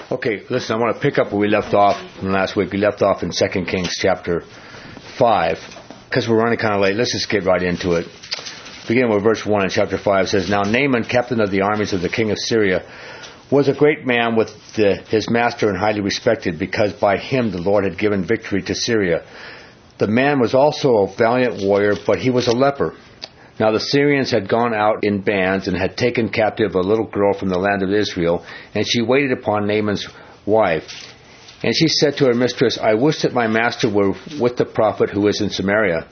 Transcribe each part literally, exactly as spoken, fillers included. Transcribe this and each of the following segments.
Okay, listen, I want to pick up where we left off from last week. We left off in Second Kings chapter five. Because we're running kind of late, let's just get right into it. Beginning with verse one in chapter five, it says, Now Naaman, captain of the armies of the king of Syria, was a great man with the, his master and highly respected, because by him the Lord had given victory to Syria. The man was also a valiant warrior, but he was a leper. Now the Syrians had gone out in bands and had taken captive a little girl from the land of Israel, and she waited upon Naaman's wife. And she said to her mistress, I wish that my master were with the prophet who is in Samaria.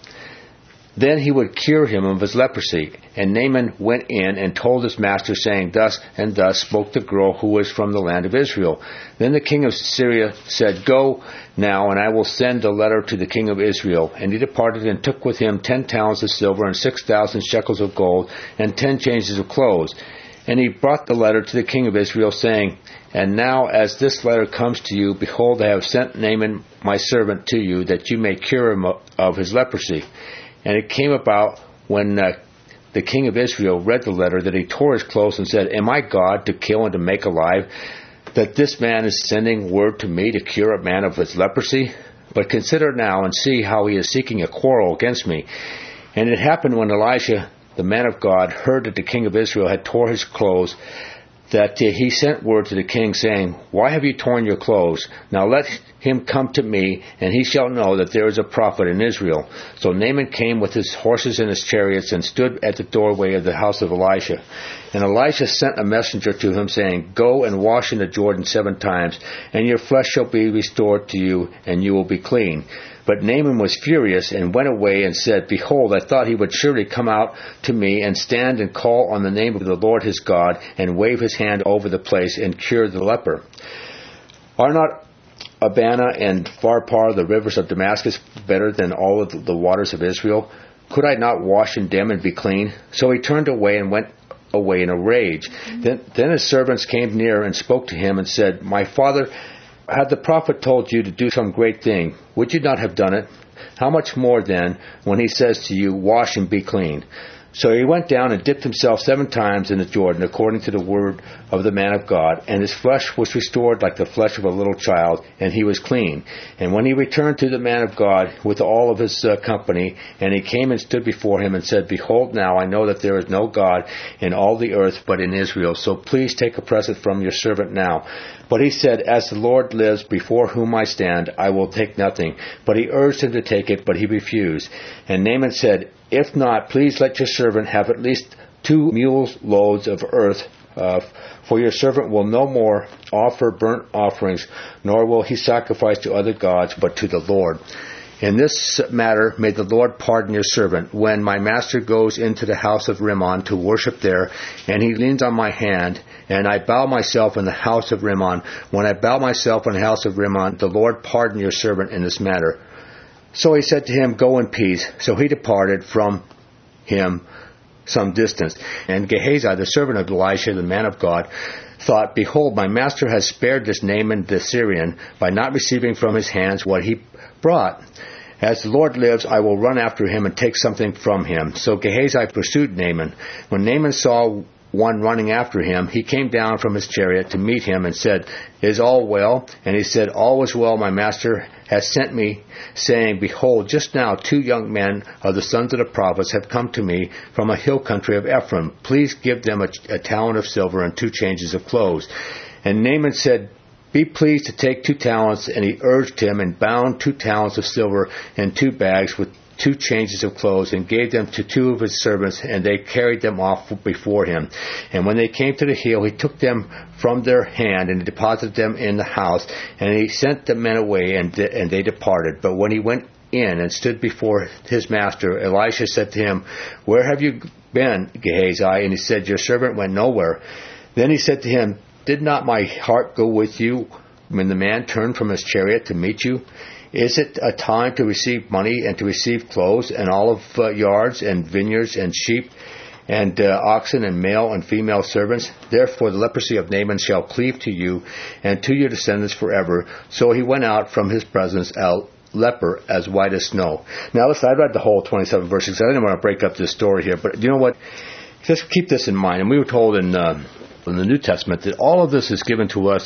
Then he would cure him of his leprosy. And Naaman went in and told his master, saying, Thus and thus spoke the girl who was from the land of Israel. Then the king of Syria said, Go now, and I will send a letter to the king of Israel. And he departed and took with him ten talents of silver and six thousand shekels of gold and ten changes of clothes. And he brought the letter to the king of Israel, saying, And now as this letter comes to you, behold, I have sent Naaman my servant to you, that you may cure him of his leprosy. And it came about, when uh, the king of Israel read the letter, that he tore his clothes and said, Am I God to kill and to make alive, that this man is sending word to me to cure a man of his leprosy? But consider now and see how he is seeking a quarrel against me. And it happened when Elisha, the man of God, heard that the king of Israel had tore his clothes, that uh, he sent word to the king, saying, Why have you torn your clothes? Now let him come to me, and he shall know that there is a prophet in Israel. So Naaman came with his horses and his chariots, and stood at the doorway of the house of Elisha. And Elisha sent a messenger to him, saying, Go and wash in the Jordan seven times, and your flesh shall be restored to you, and you will be clean. But Naaman was furious, and went away, and said, Behold, I thought he would surely come out to me, and stand and call on the name of the Lord his God, and wave his hand over the place, and cure the leper. Are not Abana and Pharpar, the rivers of Damascus, better than all of the waters of Israel? Could I not wash in them and be clean? So he turned away and went away in a rage. Then, then his servants came near and spoke to him, and said, My father, had the prophet told you to do some great thing, would you not have done it? How much more then, when he says to you, Wash and be clean? So he went down and dipped himself seven times in the Jordan, according to the word of the man of God, and his flesh was restored like the flesh of a little child, and he was clean. And when he returned to the man of God with all of his uh, company, and he came and stood before him and said, Behold, now I know that there is no God in all the earth but in Israel, so please take a present from your servant now. But he said, As the Lord lives, before whom I stand, I will take nothing. But he urged him to take it, but he refused. And Naaman said, If not, please let your servant have at least two mules loads of earth, uh, for your servant will no more offer burnt offerings, nor will he sacrifice to other gods, but to the Lord. In this matter, may the Lord pardon your servant. When my master goes into the house of Rimmon to worship there, and he leans on my hand, and I bow myself in the house of Rimmon, when I bow myself in the house of Rimmon, the Lord pardon your servant in this matter. So he said to him, Go in peace. So he departed from him some distance. And Gehazi, the servant of Elisha, the man of God, thought, Behold, my master has spared this Naaman the Syrian by not receiving from his hands what he brought. As the Lord lives, I will run after him and take something from him. So Gehazi pursued Naaman. When Naaman saw one running after him, he came down from his chariot to meet him and said, Is all well? And he said, All is well, my master has sent me, saying, Behold, just now two young men of the sons of the prophets have come to me from a hill country of Ephraim. Please give them a, a talent of silver and two changes of clothes. And Naaman said, Be pleased to take two talents. And he urged him, and bound two talents of silver in two bags with two changes of clothes, and gave them to two of his servants, and they carried them off before him. And when they came to the hill, he took them from their hand, and deposited them in the house, and he sent the men away, and, de- and they departed. But when he went in and stood before his master, Elisha said to him, Where have you been, Gehazi? And he said, Your servant went nowhere. Then he said to him, Did not my heart go with you when the man turned from his chariot to meet you? Is it a time to receive money and to receive clothes and olive uh, yards and vineyards and sheep and uh, oxen and male and female servants? Therefore the leprosy of Naaman shall cleave to you and to your descendants forever. So he went out from his presence a leper as white as snow. Now listen, I read the whole twenty-seven verses. I didn't want to break up this story here, but you know what? Just keep this in mind. And we were told in, uh, in the New Testament that all of this is given to us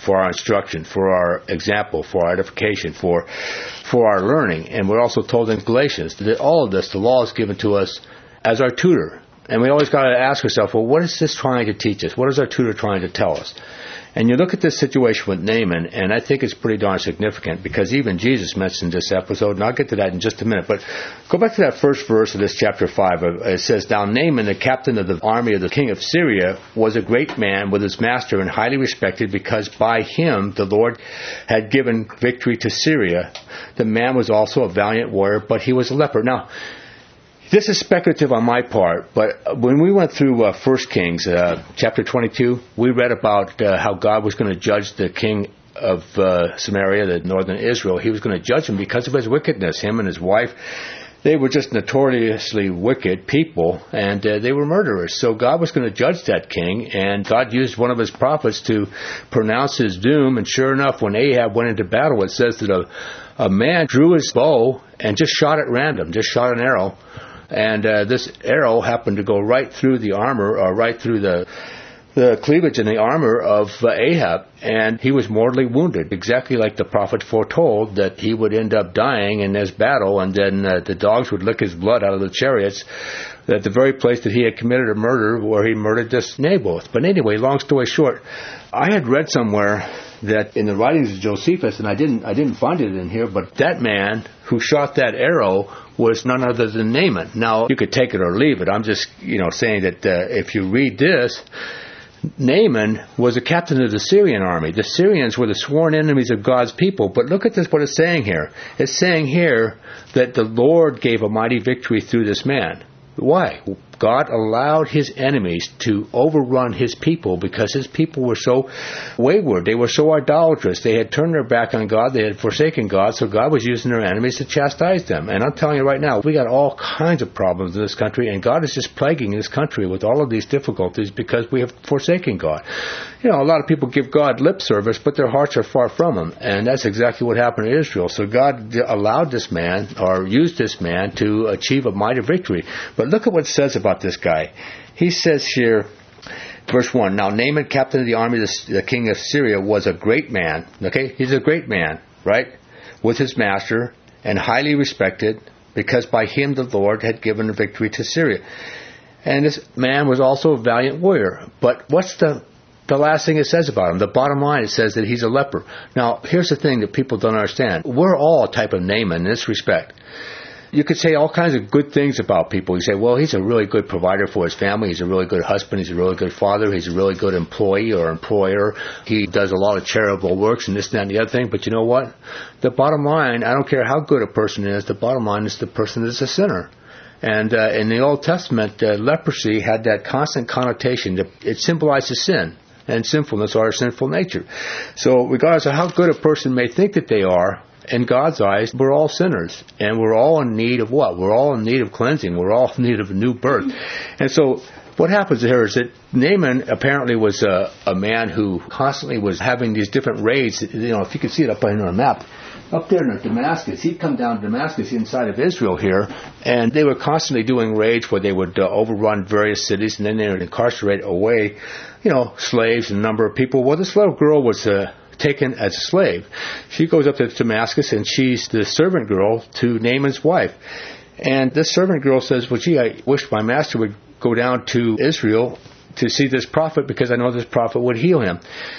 for our instruction, for our example, for our edification, for for our learning. And we're also told in Galatians that all of this, the law is given to us as our tutor. And we always got to ask ourselves, well, what is this trying to teach us? What is our tutor trying to tell us? And you look at this situation with Naaman, and I think it's pretty darn significant, because even Jesus mentioned this episode, and I'll get to that in just a minute. But go back to that first verse of this chapter five. It says, Now Naaman, the captain of the army of the king of Syria, was a great man with his master and highly respected, because by him the Lord had given victory to Syria. The man was also a valiant warrior, but he was a leper. Now, this is speculative on my part, but when we went through uh, First Kings, uh, chapter twenty-two, we read about uh, how God was going to judge the king of uh, Samaria, the northern Israel. He was going to judge him because of his wickedness. Him and his wife, they were just notoriously wicked people, and uh, they were murderers. So God was going to judge that king, and God used one of his prophets to pronounce his doom. And sure enough, when Ahab went into battle, it says that a, a man drew his bow and just shot at random, just shot an arrow. And uh, this arrow happened to go right through the armor, or right through the the cleavage in the armor of uh, Ahab, and he was mortally wounded, exactly like the prophet foretold that he would end up dying in this battle, and then uh, the dogs would lick his blood out of the chariots at the very place that he had committed a murder, where he murdered this Naboth. But anyway, long story short, I had read somewhere that in the writings of Josephus, and I didn't I didn't find it in here, but that man who shot that arrow was none other than Naaman. Now, you could take it or leave it. I'm just, you know, saying that uh, if you read this, Naaman was a captain of the Syrian army. The Syrians were the sworn enemies of God's people. But look at this, what it's saying here. It's saying here that the Lord gave a mighty victory through this man. Why? God allowed his enemies to overrun his people because his people were so wayward. They were so idolatrous. They had turned their back on God. They had forsaken God. So God was using their enemies to chastise them. And I'm telling you right now, we got all kinds of problems in this country. And God is just plaguing this country with all of these difficulties because we have forsaken God. You know, a lot of people give God lip service, but their hearts are far from him. And that's exactly what happened to Israel. So God allowed this man, or used this man, to achieve a mighty victory. But look at what it says about this guy. He says here, verse one, Now Naaman, captain of the army of the, the king of Syria, was a great man. Okay, he's a great man, right? With his master, and highly respected, because by him the Lord had given a victory to Syria. And this man was also a valiant warrior. But what's the the last thing it says about him? The bottom line, it says that he's a leper. Now, here's the thing that people don't understand. We're all a type of Naaman in this respect. You could say all kinds of good things about people. You say, well, he's a really good provider for his family. He's a really good husband. He's a really good father. He's a really good employee or employer. He does a lot of charitable works and this, that, and the other thing. But you know what? The bottom line, I don't care how good a person is, the bottom line is the person is a sinner. And uh, in the Old Testament, uh, leprosy had that constant connotation that it symbolizes sin and sinfulness, or our sinful nature. So regardless of how good a person may think that they are, in God's eyes, we're all sinners, and we're all in need of what? We're all in need of cleansing. We're all in need of a new birth. And so what happens here is that Naaman apparently was a, a man who constantly was having these different raids. You know, if you can see it up on the map, up there in Damascus, he'd come down to Damascus inside of Israel here, and they were constantly doing raids where they would uh, overrun various cities, and then they would incarcerate away, you know, slaves and a number of people. Well, this little girl was Uh, taken as a slave. She goes up to Damascus, and she's the servant girl to Naaman's wife. And this servant girl says, well, gee, I wish my master would go down to Israel to see this prophet, because I know this prophet would heal him.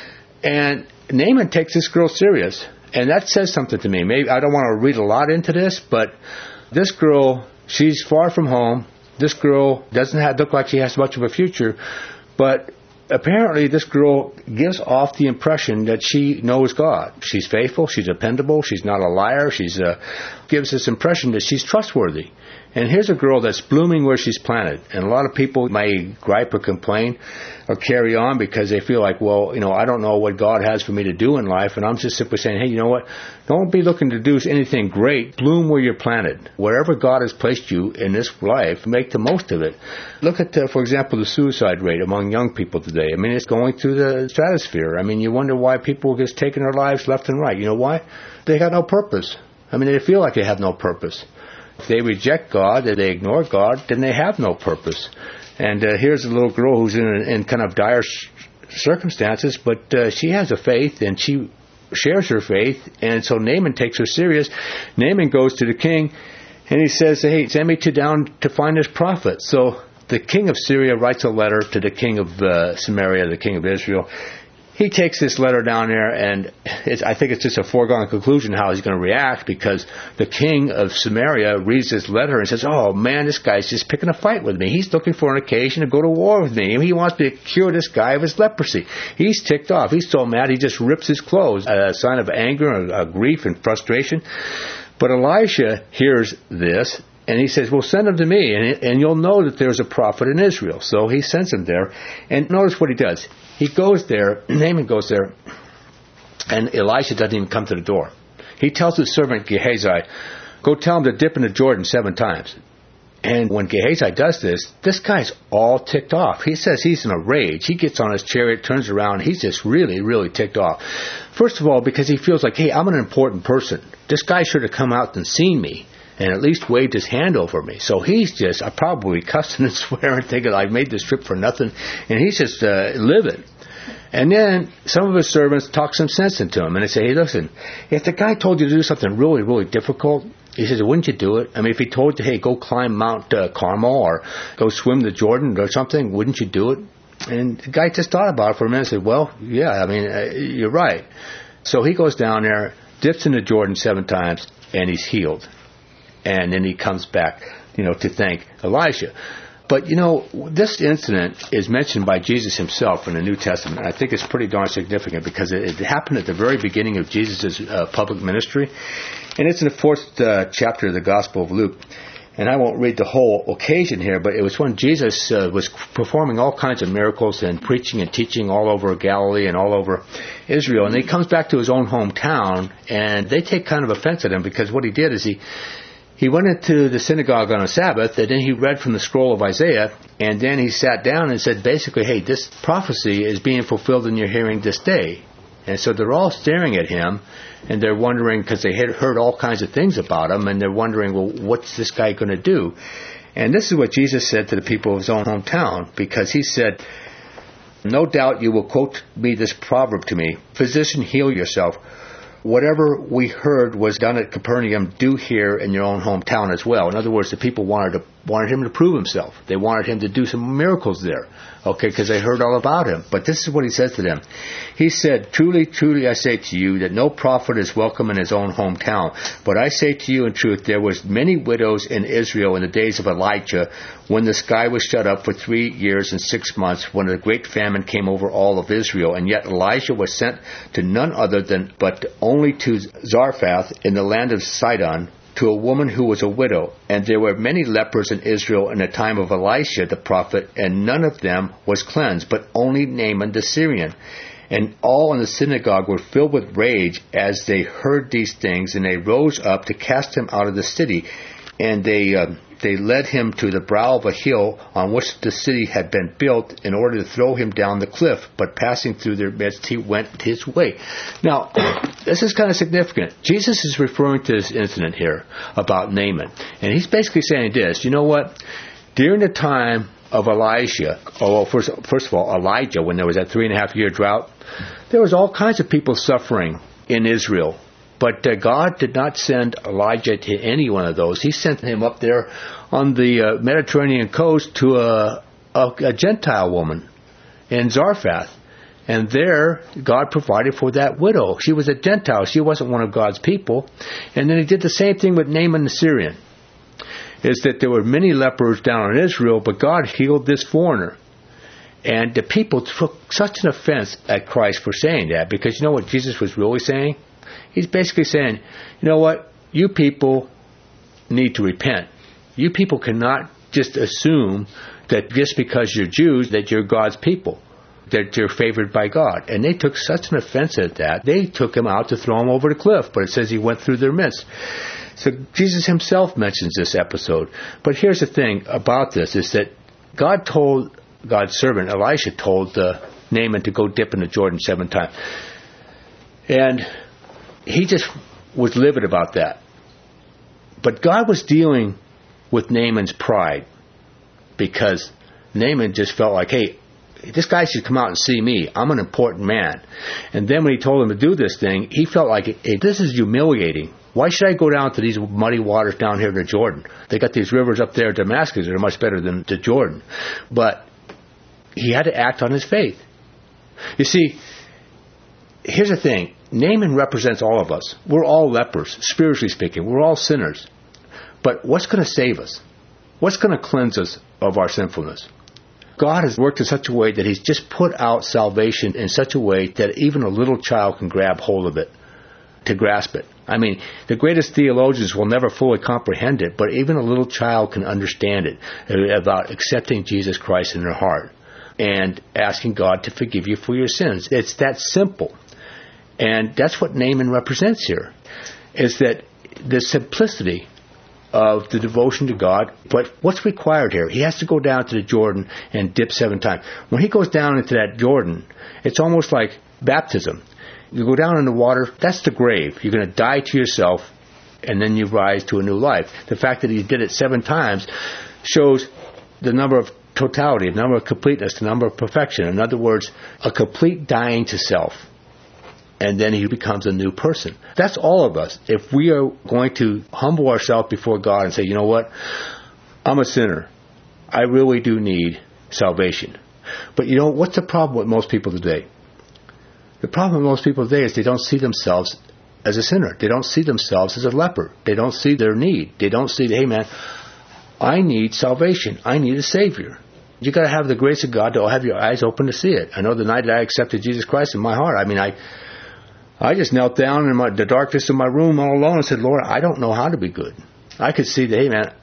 And Naaman takes this girl serious. And that says something to me. Maybe I don't want to read a lot into this, but this girl, she's far from home. This girl doesn't have, look like she has much of a future, but apparently this girl gives off the impression that she knows God. She's faithful, she's dependable, she's not a liar, she's uh, gives this impression that she's trustworthy. And here's a girl that's blooming where she's planted. And a lot of people may gripe or complain or carry on because they feel like, well, you know, I don't know what God has for me to do in life. And I'm just simply saying, hey, you know what? Don't be looking to do anything great. Bloom where you're planted. Wherever God has placed you in this life, make the most of it. Look at, uh, for example, the suicide rate among young people today. I mean, it's going through the stratosphere. I mean, you wonder why people are just taking their lives left and right. You know why? They got no purpose. I mean, they feel like they have no purpose. If they reject God, if they ignore God, then they have no purpose. And uh, here's a little girl who's in, in kind of dire circumstances, but uh, she has a faith, and she shares her faith, and so Naaman takes her serious. Naaman goes to the king, and he says, hey, send me to down to find this prophet. So the king of Syria writes a letter to the king of uh, Samaria, the king of Israel. He takes this letter down there, and it's, I think it's just a foregone conclusion how he's going to react, because the king of Samaria reads this letter and says, oh, man, this guy's just picking a fight with me. He's looking for an occasion to go to war with me. He wants me to cure this guy of his leprosy. He's ticked off. He's so mad he just rips his clothes, a sign of anger, a grief, and frustration. But Elisha hears this, and he says, well, send him to me, and, and you'll know that there's a prophet in Israel. So he sends him there, and notice what he does. He goes there, Naaman goes there, and Elisha doesn't even come to the door. He tells his servant Gehazi, go tell him to dip in the Jordan seven times. And when Gehazi does this, this guy's all ticked off. He says he's in a rage. He gets on his chariot, turns around, he's just really, really ticked off. First of all, because he feels like, hey, I'm an important person. This guy should have come out and seen me, and at least waved his hand over me. So he's just uh, probably cussing and swearing, thinking I've made this trip for nothing, and he's just uh, livid. And then some of his servants talk some sense into him, and they say, hey, listen, if the guy told you to do something really, really difficult, he says, wouldn't you do it? I mean, if he told you, hey, go climb Mount uh, Carmel or go swim the Jordan or something, wouldn't you do it? And the guy just thought about it for a minute and said, well, yeah, I mean, uh, you're right. So he goes down there, dips in the Jordan seven times, and he's healed. And then he comes back, you know, to thank Elisha. But, you know, this incident is mentioned by Jesus himself in the New Testament. I think it's pretty darn significant because it, it happened at the very beginning of Jesus' uh, public ministry. And it's in the fourth uh, chapter of the Gospel of Luke. And I won't read the whole occasion here, but it was when Jesus uh, was performing all kinds of miracles and preaching and teaching all over Galilee and all over Israel. And he comes back to his own hometown, and they take kind of offense at him because what he did is he... He went into the synagogue on a Sabbath, and then he read from the scroll of Isaiah, and then he sat down and said basically, hey, this prophecy is being fulfilled in your hearing this day. And so they're all staring at him, and they're wondering, because they had heard all kinds of things about him, and they're wondering, well, what's this guy going to do? And this is what Jesus said to the people of his own hometown, because he said, no doubt you will quote me this proverb to me, physician, heal yourself. Whatever we heard was done at Capernaum, do here in your own hometown as well. In other words, the people wanted to, wanted him to prove himself. They wanted him to do some miracles there, okay, because they heard all about him. But this is what he says to them. He said, truly, truly, I say to you that no prophet is welcome in his own hometown. But I say to you in truth, there was many widows in Israel in the days of Elijah, when the sky was shut up for three years and six months, when a great famine came over all of Israel. And yet Elijah was sent to none other than but only to Zarephath in the land of Sidon, to a woman who was a widow. And there were many lepers in Israel in the time of Elisha the prophet, and none of them was cleansed, but only Naaman the Syrian. And all in the synagogue were filled with rage as they heard these things, and they rose up to cast him out of the city. And they uh, they led him to the brow of a hill on which the city had been built in order to throw him down the cliff. But passing through their midst, he went his way. Now, this is kind of significant. Jesus is referring to this incident here about Naaman. And he's basically saying this, you know what? During the time of Elisha, oh, well, first, first of all, Elijah, when there was that three and a half year drought, there was all kinds of people suffering in Israel. But uh, God did not send Elijah to any one of those. He sent him up there on the uh, Mediterranean coast to a, a, a Gentile woman in Zarephath. And there, God provided for that widow. She was a Gentile. She wasn't one of God's people. And then he did the same thing with Naaman the Syrian. Is that there were many lepers down in Israel, but God healed this foreigner. And the people took such an offense at Christ for saying that, because you know what Jesus was really saying? He's basically saying, you know what? You people need to repent. You people cannot just assume that just because you're Jews that you're God's people, that you're favored by God. And they took such an offense at that, they took him out to throw him over the cliff. But it says he went through their midst. So Jesus himself mentions this episode. But here's the thing about this, is that God told, God's servant Elisha told uh, Naaman to go dip in the Jordan seven times. And he just was livid about that. But God was dealing with Naaman's pride, because Naaman just felt like, hey, this guy should come out and see me. I'm an important man. And then when he told him to do this thing, he felt like, hey, this is humiliating. Why should I go down to these muddy waters down here to Jordan? They got these rivers up there at Damascus that are much better than the Jordan. But he had to act on his faith. You see, here's the thing. Naaman represents all of us. We're all lepers, spiritually speaking. We're all sinners. But what's going to save us? What's going to cleanse us of our sinfulness? God has worked in such a way that he's just put out salvation in such a way that even a little child can grab hold of it, to grasp it. I mean, the greatest theologians will never fully comprehend it, but even a little child can understand it, about accepting Jesus Christ in their heart and asking God to forgive you for your sins. It's that simple. And that's what Naaman represents here, is that the simplicity of the devotion to God. But what's required here? He has to go down to the Jordan and dip seven times. When he goes down into that Jordan, it's almost like baptism. You go down in the water, that's the grave. You're going to die to yourself, and then you rise to a new life. The fact that he did it seven times shows the number of totality, the number of completeness, the number of perfection. In other words, a complete dying to self. And then he becomes a new person. That's all of us. If we are going to humble ourselves before God and say, you know what, I'm a sinner. I really do need salvation. But you know, what's the problem with most people today? The problem with most people today is they don't see themselves as a sinner. They don't see themselves as a leper. They don't see their need. They don't see, hey man, I need salvation. I need a Savior. You got to have the grace of God to have your eyes open to see it. I know the night that I accepted Jesus Christ in my heart, I mean, I I just knelt down in my, the darkness of my room all alone and said, Lord, I don't know how to be good. I could see that, hey man,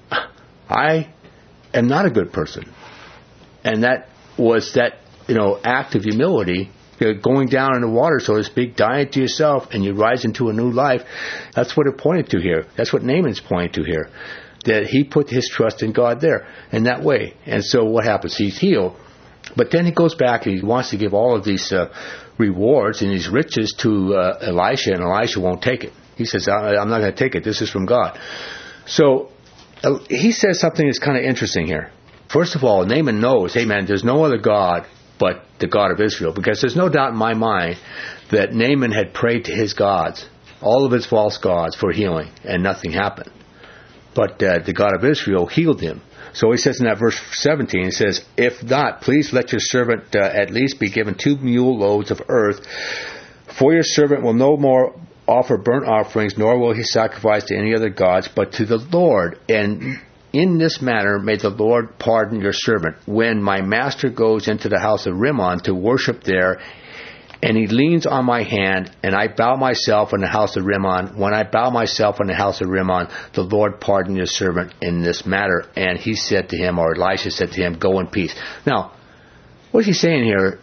I am not a good person. And that was that, you know, act of humility, you know, going down in the water, so to speak, dying to yourself, and you rise into a new life. That's what it pointed to here. That's what Naaman's pointing to here. That he put his trust in God there in that way. And so what happens? He's healed. But then he goes back and he wants to give all of these uh, rewards and these riches to uh, Elisha, and Elisha won't take it. He says, I'm not going to take it. This is from God. So uh, he says something that's kind of interesting here. First of all, Naaman knows, hey man, there's no other God but the God of Israel. Because there's no doubt in my mind that Naaman had prayed to his gods, all of his false gods, for healing, and nothing happened. But uh, the God of Israel healed him. So he says in that verse seventeen, he says, if not, please let your servant uh, at least be given two mule loads of earth, for your servant will no more offer burnt offerings, nor will he sacrifice to any other gods, but to the Lord. And in this manner may the Lord pardon your servant. When my master goes into the house of Rimmon to worship there, and he leans on my hand, and I bow myself in the house of Rimmon. When I bow myself in the house of Rimmon, the Lord pardon your servant in this matter. And he said to him, or Elisha said to him, go in peace. Now, what is he saying here?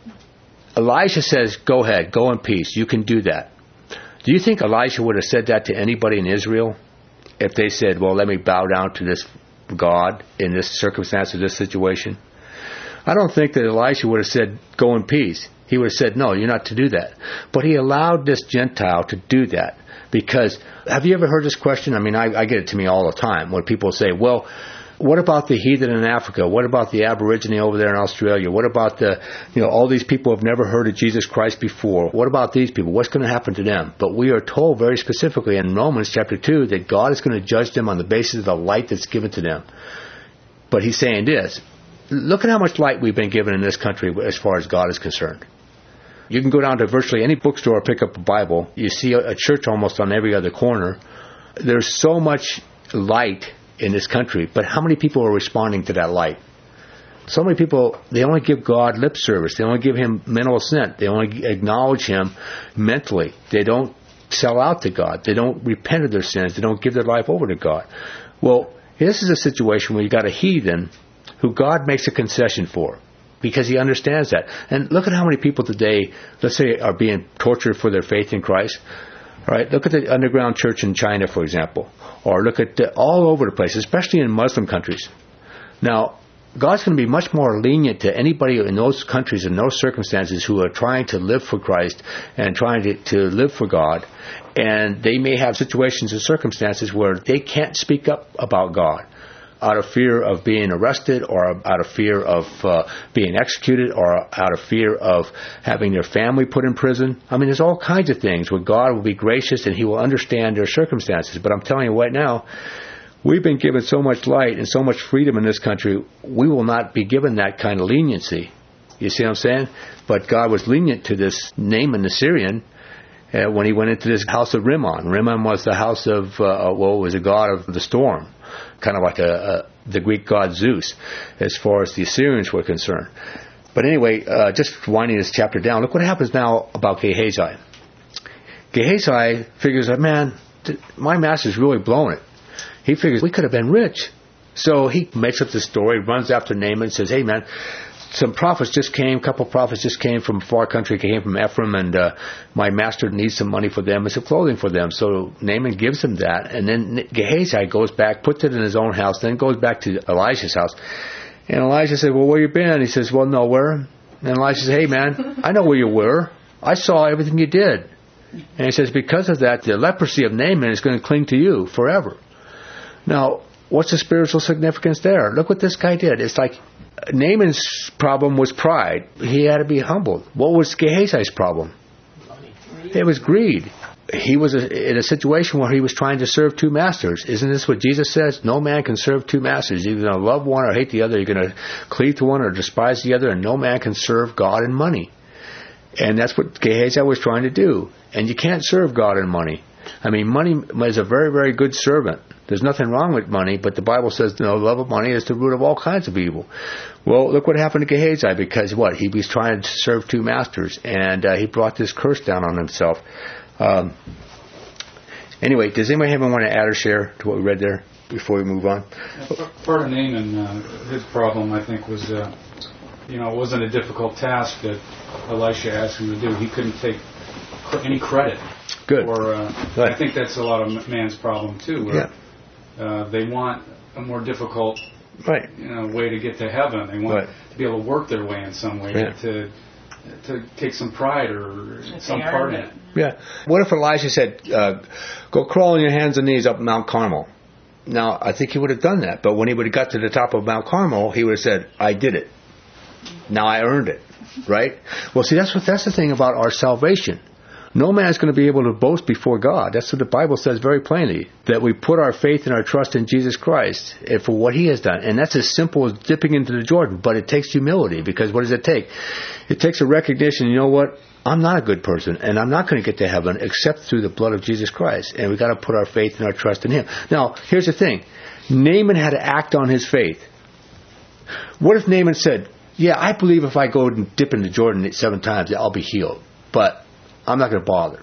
Elisha says, go ahead, go in peace. You can do that. Do you think Elisha would have said that to anybody in Israel? If they said, well, let me bow down to this God in this circumstance or this situation? I don't think that Elisha would have said, go in peace. He would have said, no, you're not to do that. But he allowed this Gentile to do that. Because, have you ever heard this question? I mean, I, I get it to me all the time when people say, well, what about the heathen in Africa? What about the Aborigine over there in Australia? What about the, you know, all these people who have never heard of Jesus Christ before? What about these people? What's going to happen to them? But we are told very specifically in Romans chapter two that God is going to judge them on the basis of the light that's given to them. But he's saying this, look at how much light we've been given in this country as far as God is concerned. You can go down to virtually any bookstore, pick up a Bible. You see a church almost on every other corner. There's so much light in this country, but how many people are responding to that light? So many people, they only give God lip service. They only give him mental assent. They only acknowledge him mentally. They don't sell out to God. They don't repent of their sins. They don't give their life over to God. Well, this is a situation where you got a heathen who God makes a concession for, because he understands that. And look at how many people today, let's say, are being tortured for their faith in Christ. All right, look at the underground church in China, for example. Or look at the, all over the place, especially in Muslim countries. Now, God's going to be much more lenient to anybody in those countries, in those circumstances, who are trying to live for Christ and trying to, to live for God. And they may have situations and circumstances where they can't speak up about God. out of fear of being arrested, or out of fear of uh, being executed, or out of fear of having their family put in prison. I mean, there's all kinds of things where God will be gracious and He will understand their circumstances. But I'm telling you right now, we've been given so much light and so much freedom in this country, we will not be given that kind of leniency. You see what I'm saying? But God was lenient to this Naaman the Syrian uh, when he went into this house of Rimmon. Rimmon was the house of, uh, well, it was a god of the storm, kind of like a, a, the Greek god Zeus, as far as the Assyrians were concerned. But anyway, uh, just winding this chapter down, look what happens now about Gehazi. Gehazi figures that, man, my master's really blowing it. He figures we could have been rich. So he makes up this story, runs after Naaman and says, hey, man, some prophets just came, a couple of prophets just came from a far country, came from Ephraim, and uh, my master needs some money for them and some clothing for them. So Naaman gives him that, and then Gehazi goes back, puts it in his own house, then goes back to Elijah's house. And Elijah said, well, where you been? He says, well, nowhere. And Elijah says, hey, man, I know where you were. I saw everything you did. And he says, because of that, the leprosy of Naaman is going to cling to you forever. Now, what's the spiritual significance there? Look what this guy did. It's like Naaman's problem was pride. He had to be humbled. What was Gehazi's problem? It was greed. He was a, in a situation where he was trying to serve two masters. Isn't this what Jesus says? No man can serve two masters. You're going to love one or hate the other. You're going to cleave to one or despise the other. And no man can serve God and money. And that's what Gehazi was trying to do. And you can't serve God and money. I mean, money is a very, very good servant. There's nothing wrong with money, but the Bible says, you know, love of money is the root of all kinds of evil. Well, look what happened to Gehazi, because what? He was trying to serve two masters, and uh, he brought this curse down on himself. Um, anyway, does anybody even want to add or share to what we read there before we move on? Part of Naaman, uh, his problem, I think, was, uh, you know, it wasn't a difficult task that Elisha asked him to do. He couldn't take any credit. Good. Or uh, I think that's a lot of man's problem too. Where, yeah. Uh, they want a more difficult, right. you know, way to get to heaven. They want right. to be able to work their way in some way yeah. to to take some pride or if some part in it. Yeah. What if Elijah said, uh, "Go crawl on your hands and knees up Mount Carmel"? Now, I think he would have done that. But when he would have got to the top of Mount Carmel, he would have said, "I did it. Now I earned it." Right? Well, see, that's what that's the thing about our salvation. No man is going to be able to boast before God. That's what the Bible says very plainly, that we put our faith and our trust in Jesus Christ and for what He has done. And that's as simple as dipping into the Jordan. But it takes humility, because what does it take? It takes a recognition, you know what? I'm not a good person, and I'm not going to get to heaven except through the blood of Jesus Christ. And we've got to put our faith and our trust in Him. Now, here's the thing. Naaman had to act on his faith. What if Naaman said, yeah, I believe if I go and dip into Jordan seven times, I'll be healed. But I'm not going to bother.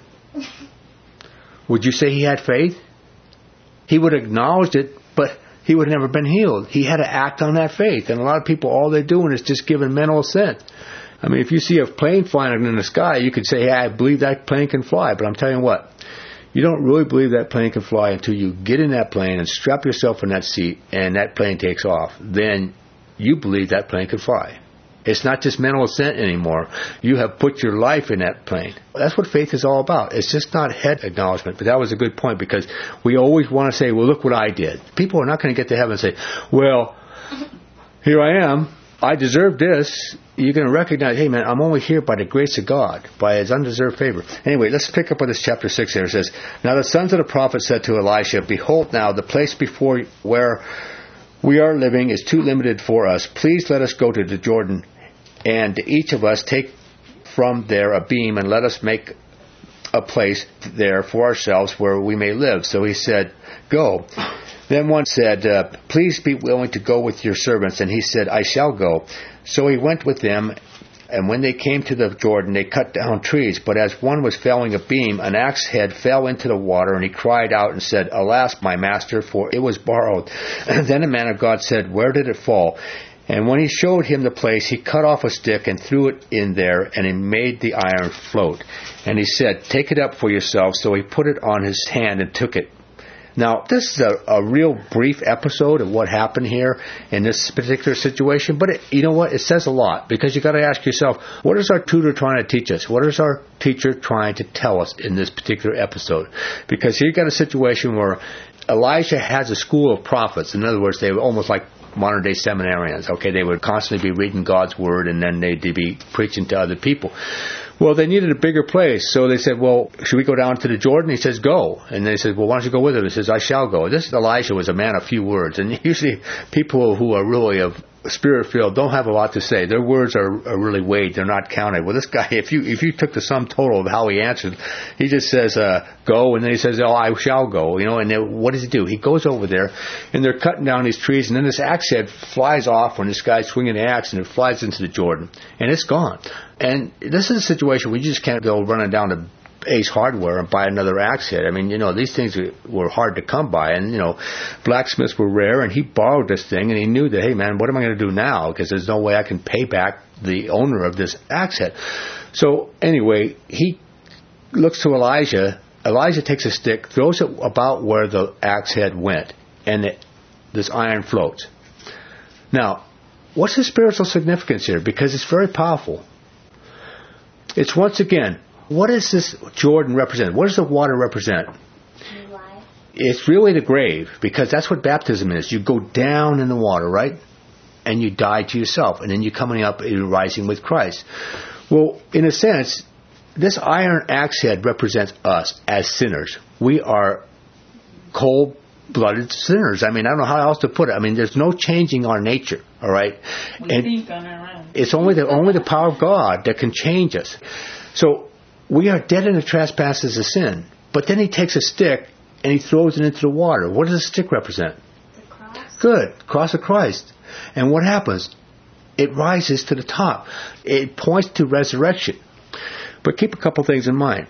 Would you say he had faith? He would have acknowledged it, but he would have never been healed. He had to act on that faith. And a lot of people, all they're doing is just giving mental assent. I mean, if you see a plane flying in the sky, you could say, hey, I believe that plane can fly. But I'm telling you what, you don't really believe that plane can fly until you get in that plane and strap yourself in that seat and that plane takes off. Then you believe that plane can fly. It's not just mental assent anymore. You have put your life in that plane. That's what faith is all about. It's just not head acknowledgement. But that was a good point, because we always want to say, well, look what I did. People are not going to get to heaven and say, well, here I am. I deserve this. You're going to recognize, hey, man, I'm only here by the grace of God, by His undeserved favor. Anyway, let's pick up with this chapter six here. It says, now the sons of the prophet said to Elisha, behold now, the place before where we are living is too limited for us. Please let us go to the Jordan, and each of us take from there a beam, and let us make a place there for ourselves where we may live. So he said, go. Then one said, uh, please be willing to go with your servants. And he said, I shall go. So he went with them, and when they came to the Jordan, they cut down trees. But as one was felling a beam, an axe head fell into the water, and he cried out and said, alas, my master, for it was borrowed. And then the man of God said, where did it fall? And when he showed him the place, he cut off a stick and threw it in there, and he made the iron float. And he said, take it up for yourself. So he put it on his hand and took it. Now, this is a, a real brief episode of what happened here in this particular situation, but it, you know what? It says a lot, because you got to ask yourself, what is our tutor trying to teach us? What is our teacher trying to tell us in this particular episode? Because here you got a situation where Elijah has a school of prophets. In other words, they were almost like modern-day seminarians. Okay, they would constantly be reading God's Word, and then they'd be preaching to other people. Well, they needed a bigger place, so they said, well, should we go down to the Jordan? He says, go. And they said, well, why don't you go with him? He says, I shall go. This Elijah was a man of few words, and usually people who are really of Spirit-filled don't have a lot to say. Their words are, are really weighed. They're not counted. Well, this guy, if you if you took the sum total of how he answered, he just says, uh, go, and then he says, oh, I shall go. You know, and then what does he do? He goes over there, and they're cutting down these trees, and then this axe head flies off when this guy's swinging the axe, and it flies into the Jordan, and it's gone. And this is a situation where you just can't go running down to Ace Hardware and buy another axe head. I mean, you know, these things were hard to come by, and, you know, blacksmiths were rare, and he borrowed this thing, and he knew that, hey, man, what am I going to do now? Because there's no way I can pay back the owner of this axe head. So, anyway, he looks to Elijah. Elijah takes a stick, throws it about where the axe head went, and it, this iron floats. Now, what's the spiritual significance here? Because it's very powerful. It's once again, what does this Jordan represent? What does the water represent? Life. It's really the grave, because that's what baptism is. You go down in the water, right? And you die to yourself, and then you're coming up and you're rising with Christ. Well, in a sense, this iron axe head represents us as sinners. We are cold-blooded sinners. I mean, I don't know how else to put it. I mean, there's no changing our nature, all right? We and think on our own. It's only the only the power of God that can change us. So we are dead in the trespasses of sin. But then he takes a stick and he throws it into the water. What does the stick represent? The cross. Good, cross of Christ. And what happens? It rises to the top. It points to resurrection. But keep a couple things in mind.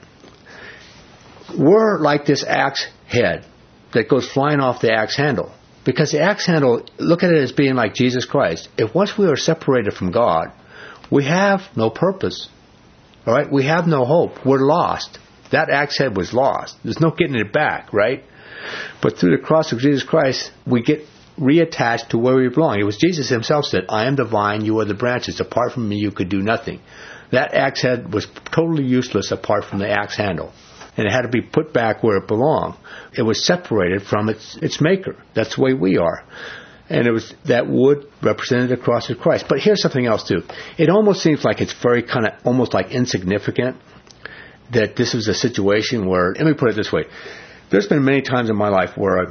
We're like this axe head that goes flying off the axe handle. Because the axe handle, look at it as being like Jesus Christ. If once we are separated from God, we have no purpose. All right? We have no hope. We're lost. That axe head was lost. There's no getting it back, right? But through the cross of Jesus Christ, we get reattached to where we belong. It was Jesus himself said, I am the vine, you are the branches. Apart from me, you could do nothing. That axe head was totally useless apart from the axe handle. And it had to be put back where it belonged. It was separated from its its maker. That's the way we are. And it was that wood represented the cross of Christ. But here's something else too. It almost seems like it's very kind of almost like insignificant that this was a situation where, let me put it this way. There's been many times in my life where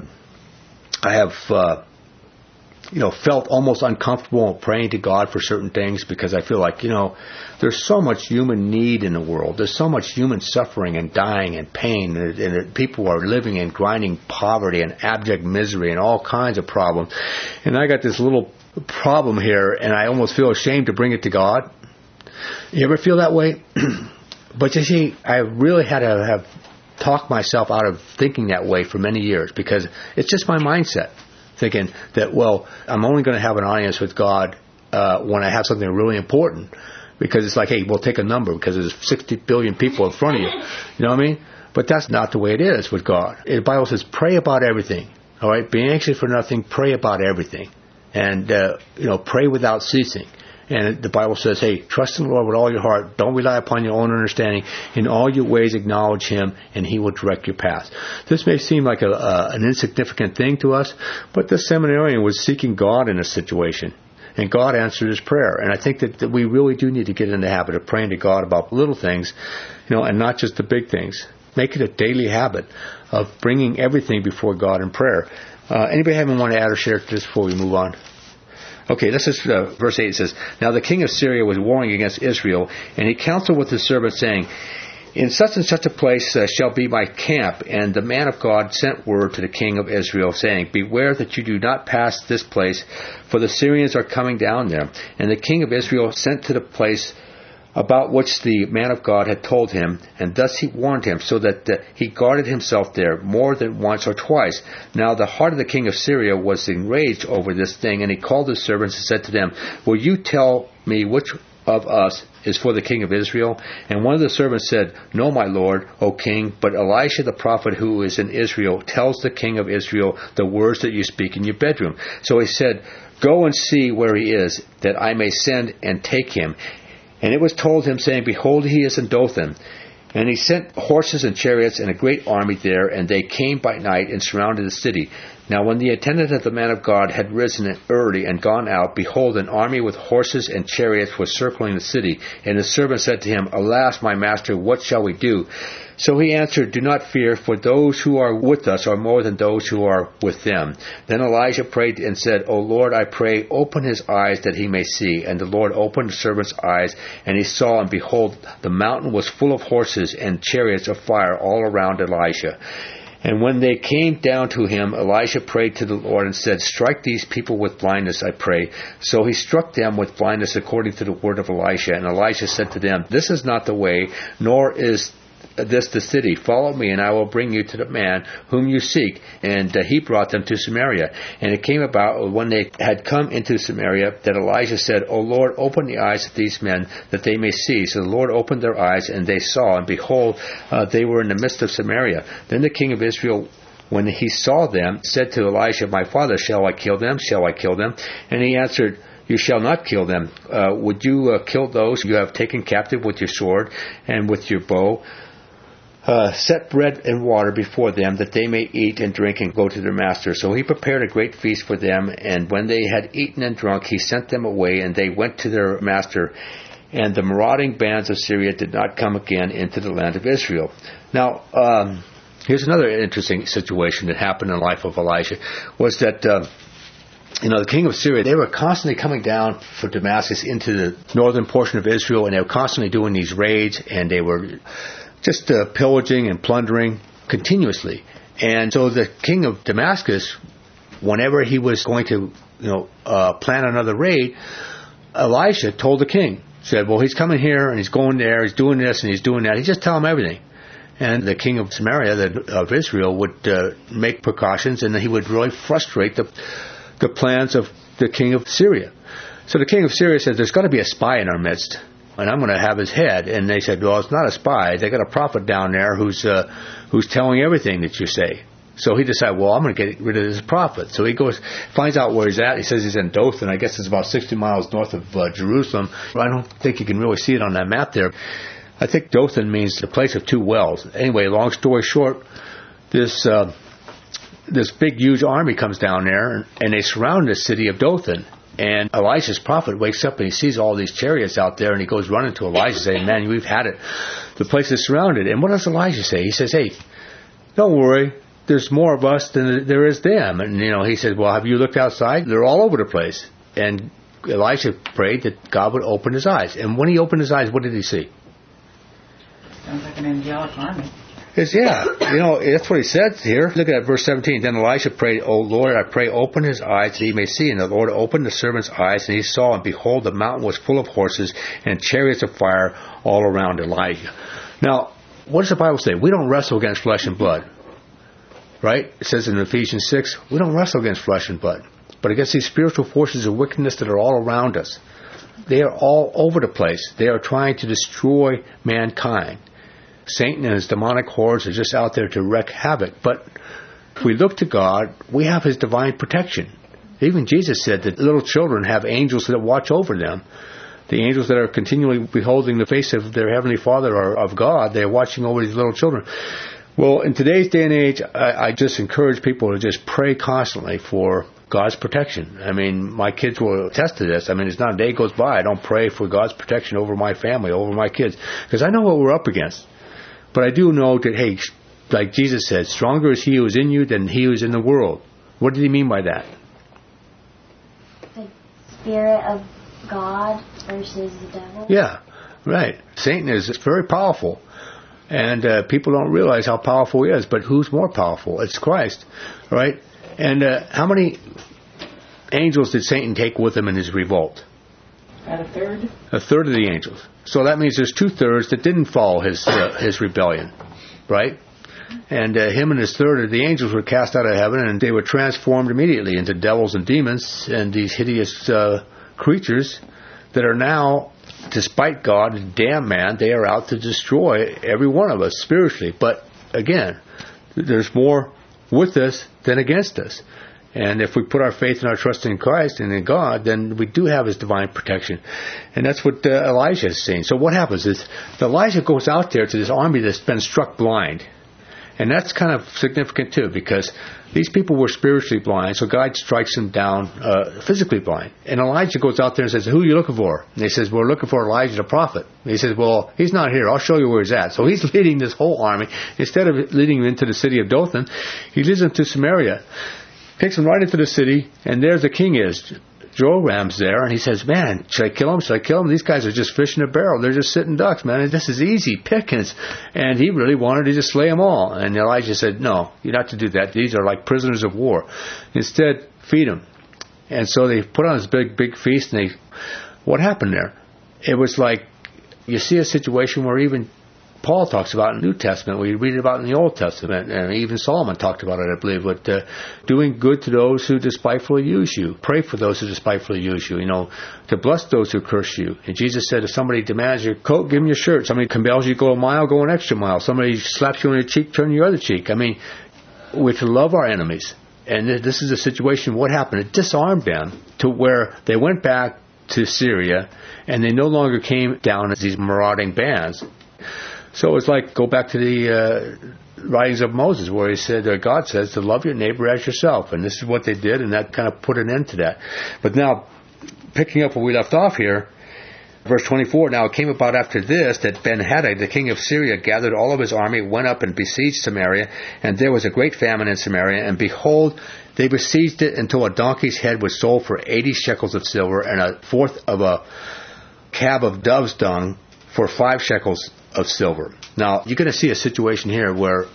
I have, uh, you know, felt almost uncomfortable praying to God for certain things because I feel like, you know, there's so much human need in the world. There's so much human suffering and dying and pain, and, and people are living in grinding poverty and abject misery and all kinds of problems. And I got this little problem here, and I almost feel ashamed to bring it to God. You ever feel that way? But you see, I really had to have talked myself out of thinking that way for many years because it's just my mindset. Thinking that, well, I'm only going to have an audience with God uh, when I have something really important. Because it's like, hey, we'll take a number because there's sixty billion people in front of you. You know what I mean? But that's not the way it is with God. The Bible says, pray about everything. All right? Be anxious for nothing. Pray about everything. And, uh, you know, pray without ceasing. And the Bible says, hey, trust in the Lord with all your heart. Don't rely upon your own understanding. In all your ways acknowledge Him, and He will direct your path. This may seem like a, uh, an insignificant thing to us, but the seminarian was seeking God in a situation. And God answered his prayer. And I think that, that we really do need to get in the habit of praying to God about little things, you know, and not just the big things. Make it a daily habit of bringing everything before God in prayer. Uh, anybody have want to add or share to this before we move on? Okay, this is uh, verse eight. It says, Now the king of Syria was warring against Israel, and he counseled with his servants, saying, In such and such a place uh, shall be my camp. And the man of God sent word to the king of Israel, saying, Beware that you do not pass this place, for the Syrians are coming down there. And the king of Israel sent to the place about which the man of God had told him, and thus he warned him, so that uh, he guarded himself there more than once or twice. Now the heart of the king of Syria was enraged over this thing, and he called his servants and said to them, Will you tell me which of us is for the king of Israel? And one of the servants said, No, my lord, O king, but Elisha the prophet who is in Israel tells the king of Israel the words that you speak in your bedroom. So he said, Go and see where he is, that I may send and take him. And it was told him, saying, Behold, he is in Dothan. And he sent horses and chariots and a great army there, and they came by night and surrounded the city. Now when the attendant of the man of God had risen early and gone out, behold, an army with horses and chariots was circling the city. And the servant said to him, Alas, my master, what shall we do? So he answered, Do not fear, for those who are with us are more than those who are with them. Then Elijah prayed and said, O Lord, I pray, open his eyes that he may see. And the Lord opened the servant's eyes, and he saw, and behold, the mountain was full of horses and chariots of fire all around Elisha. And when they came down to him, Elisha prayed to the Lord and said, Strike these people with blindness, I pray. So he struck them with blindness according to the word of Elisha. And Elisha said to them, This is not the way, nor is this the city. Follow me, and I will bring you to the man whom you seek. And uh, he brought them to Samaria. And it came about when they had come into Samaria that Elijah said, O Lord, open the eyes of these men that they may see. So the Lord opened their eyes, and they saw, and behold, uh, they were in the midst of Samaria. Then the king of Israel, when he saw them, said to Elisha, My father, shall I kill them? Shall I kill them? And he answered, You shall not kill them. Uh, would you uh, kill those you have taken captive with your sword and with your bow? Uh, set bread and water before them, that they may eat and drink and go to their master. So he prepared a great feast for them, and when they had eaten and drunk, he sent them away, and they went to their master. And the marauding bands of Syria did not come again into the land of Israel. Now, um, here's another interesting situation that happened in the life of Elisha, was that uh, you know, the king of Syria, they were constantly coming down from Damascus into the northern portion of Israel, and they were constantly doing these raids, and they were just uh, pillaging and plundering continuously. And so the king of Damascus, whenever he was going to, you know, uh, plan another raid, Elisha told the king, said, well, he's coming here, and he's going there, he's doing this, and he's doing that. He just tell him everything. And the king of Samaria, the, of Israel, would uh, make precautions, and he would really frustrate the, the plans of the king of Syria. So the king of Syria said, there's got to be a spy in our midst, and I'm going to have his head. And they said, well, it's not a spy. They got a prophet down there who's uh, who's telling everything that you say. So he decided, well, I'm going to get rid of this prophet. So he goes, finds out where he's at. He says he's in Dothan. I guess it's about sixty miles north of uh, Jerusalem. I don't think you can really see it on that map there. I think Dothan means the place of two wells. Anyway, long story short, this uh, this big, huge army comes down there, and they surround the city of Dothan. And Elisha's prophet wakes up and he sees all these chariots out there, and he goes running to Elijah saying, man, we've had it. The place is surrounded. And what does Elijah say? He says, hey, don't worry. There's more of us than there is them. And, you know, he said, well, have you looked outside? They're all over the place. And Elisha prayed that God would open his eyes. And when he opened his eyes, what did he see? Sounds like an angelic army. It's, yeah, you know, that's what he said here. Look at verse seventeen. Then Elisha prayed, O Lord, I pray, open his eyes that he may see. And the Lord opened the servant's eyes, and he saw, and behold, the mountain was full of horses and chariots of fire all around Elijah. Now, what does the Bible say? We don't wrestle against flesh and blood. Right? It says in Ephesians six, we don't wrestle against flesh and blood, but against these spiritual forces of wickedness that are all around us. They are all over the place. They are trying to destroy mankind. Satan and his demonic hordes are just out there to wreak havoc. But if we look to God, we have his divine protection. Even Jesus said that little children have angels that watch over them. The angels that are continually beholding the face of their heavenly Father or of God, they're watching over these little children. Well, in today's day and age, I, I just encourage people to just pray constantly for God's protection. I mean, my kids will attest to this. I mean, it's not a day goes by I don't pray for God's protection over my family, over my kids, because I know what we're up against. But I do know that, hey, like Jesus said, stronger is he who is in you than he who is in the world. What did he mean by that? The Spirit of God versus the devil? Yeah, right. Satan is very powerful. And uh, people don't realize how powerful he is. But who's more powerful? It's Christ, right? And uh, how many angels did Satan take with him in his revolt? About a third. A third of the angels. So that means there's two-thirds that didn't follow his uh, his rebellion, right? And uh, him and his third of the angels were cast out of heaven, and they were transformed immediately into devils and demons and these hideous uh, creatures that are now, despite God and damn man, they are out to destroy every one of us spiritually. But again, there's more with us than against us. And if we put our faith and our trust in Christ and in God, then we do have His divine protection. And that's what uh, Elijah is saying. So what happens is Elijah goes out there to this army that's been struck blind. And that's kind of significant too, because these people were spiritually blind, so God strikes them down uh, physically blind. And Elijah goes out there and says, who are you looking for? And he says, we're looking for Elijah the prophet. And he says, well, he's not here. I'll show you where he's at. So he's leading this whole army. Instead of leading them into the city of Dothan, he leads them to Samaria. Takes them right into the city, and there the king is. Joram's there, and he says, man, should I kill him? Should I kill him? These guys are just fishing a barrel. They're just sitting ducks, man. This is easy pickings. And he really wanted to just slay them all. And Elijah said, no, you're not to do that. These are like prisoners of war. Instead, feed them. And so they put on this big, big feast, and they, what happened there? It was like, you see a situation where even Paul talks about in the New Testament, we read about in the Old Testament, and even Solomon talked about it, I believe, but uh, doing good to those who despitefully use you. Pray for those who despitefully use you, you know, to bless those who curse you. And Jesus said, if somebody demands your coat, give them your shirt. Somebody compels you to go a mile, go an extra mile. Somebody slaps you on your cheek, turn your other cheek. I mean, we're to love our enemies. And this is a situation, what happened? It disarmed them to where they went back to Syria, and they no longer came down as these marauding bands. So it's like, go back to the uh, writings of Moses, where he said, uh, God says to love your neighbor as yourself. And this is what they did, and that kind of put an end to that. But now, picking up where we left off here, verse twenty-four, now it came about after this that Ben-Hadad, the king of Syria, gathered all of his army, went up and besieged Samaria, and there was a great famine in Samaria, and behold, they besieged it until a donkey's head was sold for eighty shekels of silver, and a fourth of a cab of dove's dung for five shekels of silver. Now, you're going to see a situation here where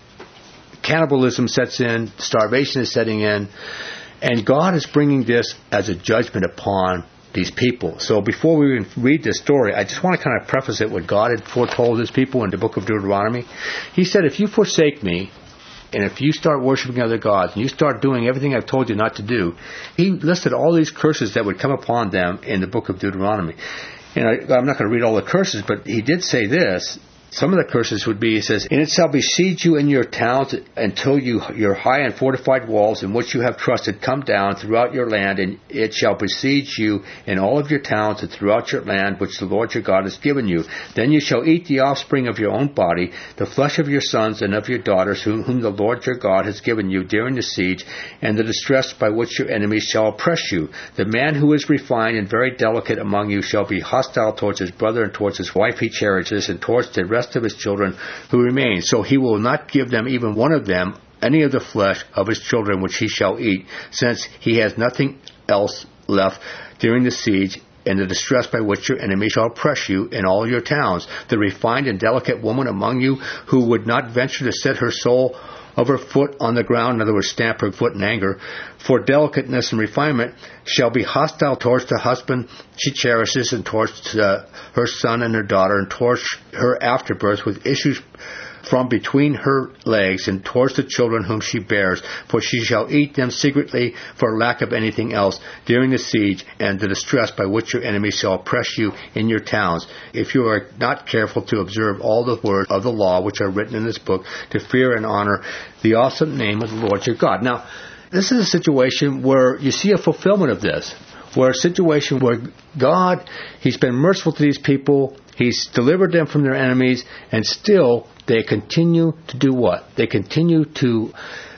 cannibalism sets in, starvation is setting in, and God is bringing this as a judgment upon these people. So before we even read this story, I just want to kind of preface it what God had foretold His people in the book of Deuteronomy. He said, if you forsake me, and if you start worshiping other gods, and you start doing everything I've told you not to do, He listed all these curses that would come upon them in the book of Deuteronomy. And I, I'm not going to read all the curses, but He did say this. Some of the curses would be, He says, and it shall besiege you in your towns until you, your high and fortified walls in which you have trusted come down throughout your land, and it shall besiege you in all of your towns and throughout your land which the Lord your God has given you. Then you shall eat the offspring of your own body, the flesh of your sons and of your daughters, whom, whom the Lord your God has given you during the siege, and the distress by which your enemies shall oppress you. The man who is refined and very delicate among you shall be hostile towards his brother and towards his wife he cherishes, and towards the rest of his children who remain. So he will not give them, even one of them, any of the flesh of his children which he shall eat, since he has nothing else left during the siege and the distress by which your enemy shall oppress you in all your towns. The refined and delicate woman among you who would not venture to set her sole of her foot on the ground, in other words, stamp her foot in anger, for delicateness and refinement, shall be hostile towards the husband she cherishes, and towards uh, her son and her daughter, and towards her afterbirth with issues from between her legs, and towards the children whom she bears, for she shall eat them secretly for lack of anything else during the siege and the distress by which your enemies shall oppress you in your towns. If you are not careful to observe all the words of the law which are written in this book, to fear and honor the awesome name of the Lord your God. Now, this is a situation where you see a fulfillment of this, where a situation where God, He's been merciful to these people, He's delivered them from their enemies, and still they continue to do what? They continue to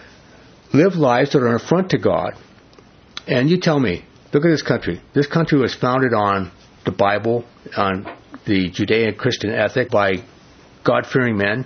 live lives that are an affront to God. And you tell me, look at this country. This country was founded on the Bible, on the Judeo-Christian ethic by God-fearing men.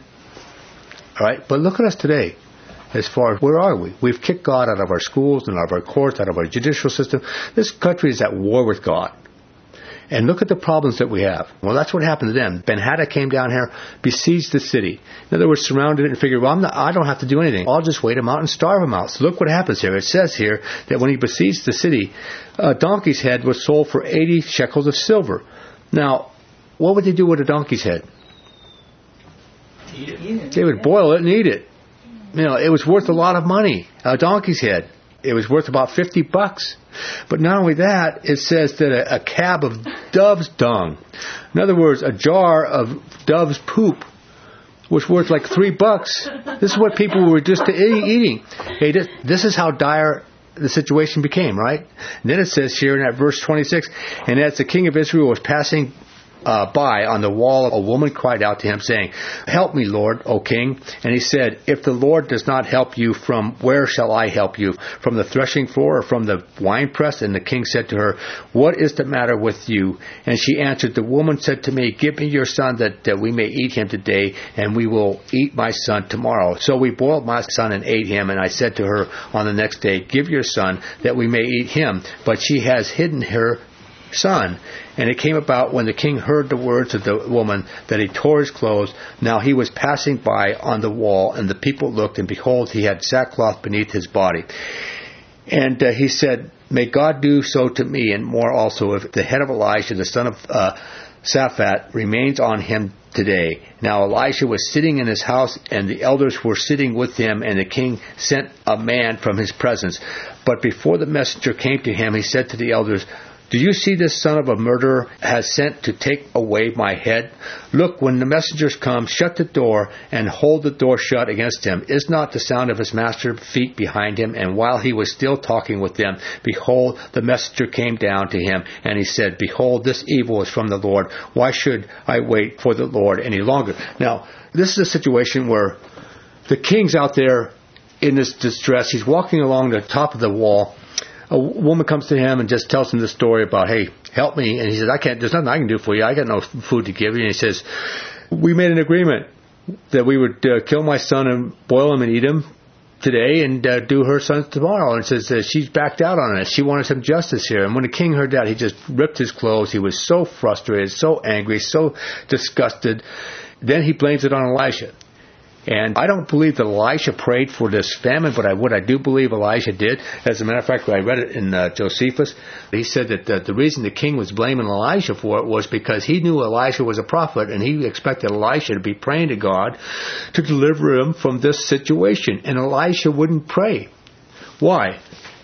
All right? But look at us today. As far as where are we? We've kicked God out of our schools and out of our courts, out of our judicial system. This country is at war with God. And look at the problems that we have. Well, that's what happened to them. Ben-Hadad came down here, besieged the city. In other words, surrounded it and figured, well, I'm not, I don't have to do anything. I'll just wait them out and starve them out. So look what happens here. It says here that when he besieged the city, a donkey's head was sold for eighty shekels of silver. Now, what would they do with a donkey's head? Eat it. They would boil it and eat it. You know, it was worth a lot of money. A donkey's head. It was worth about fifty bucks. But not only that, it says that a, a cab of dove's dung, in other words, a jar of dove's poop, was worth like three bucks. This is what people were just eating. Hey, this, this is how dire the situation became, right? And then it says here in that verse twenty-six, and as the king of Israel was passing Uh, by on the wall, a woman cried out to him, saying, "Help me, Lord, O king." And he said, "If the Lord does not help you, from where shall I help you? From the threshing floor or from the winepress?" And the king said to her, "What is the matter with you?" And she answered, "The woman said to me, give me your son that, that we may eat him today, and we will eat my son tomorrow. So we boiled my son and ate him. And I said to her on the next day, give your son that we may eat him. But she has hidden her son." And it came about when the king heard the words of the woman that he tore his clothes. Now he was passing by on the wall, and the people looked, and behold, he had sackcloth beneath his body. And uh, he said, "May God do so to me, and more also, if the head of Elisha, the son of uh, Shaphat, remains on him today." Now Elisha was sitting in his house, and the elders were sitting with him, and the king sent a man from his presence. But before the messenger came to him, he said to the elders, "Do you see this son of a murderer has sent to take away my head? Look, when the messengers come, shut the door and hold the door shut against him. Is not the sound of his master's feet behind him?" And while he was still talking with them, behold, the messenger came down to him, and he said, "Behold, this evil is from the Lord. Why should I wait for the Lord any longer?" Now, this is a situation where the king's out there in this distress. He's walking along the top of the wall. A woman comes to him and just tells him this story about, "Hey, help me." And he says, I can't, there's nothing I can do for you. I got no food to give you. And he says, "We made an agreement that we would uh, kill my son and boil him and eat him today and uh, do her son tomorrow." And it says uh, she's backed out on it. She wanted some justice here. And when the king heard that, he just ripped his clothes. He was so frustrated, so angry, so disgusted. Then he blames it on Elisha. And I don't believe that Elisha prayed for this famine, but I, what I do believe Elisha did, as a matter of fact, I read it in uh, Josephus, he said that uh, the reason the king was blaming Elisha for it was because he knew Elisha was a prophet, and he expected Elisha to be praying to God to deliver him from this situation. And Elisha wouldn't pray. Why?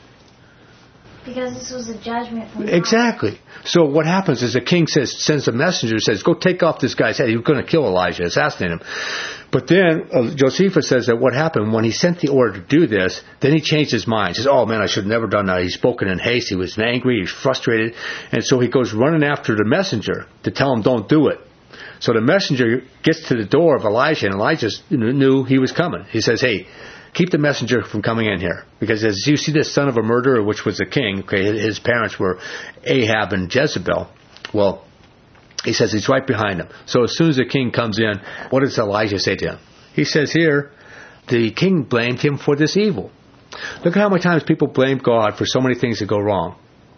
Because this was a judgment from God. Exactly. So what happens is the king says, sends a messenger, says, "Go take off this guy's head. He was going to kill Elijah, assassinate him." But then uh, Josephus says that what happened when he sent the order to do this, then he changed his mind. He says, "Oh man, I should have never done that." He's spoken in haste. He was angry. He was frustrated. And so he goes running after the messenger to tell him, "Don't do it." So the messenger gets to the door of Elijah, and Elijah knew he was coming. He says, "Hey, keep the messenger from coming in here." Because as you see this son of a murderer, which was the king, okay, his parents were Ahab and Jezebel. Well, he says he's right behind him. So as soon as the king comes in, what does Elijah say to him? He says here, the king blamed him for this evil. Look at how many times people blame God for so many things that go wrong.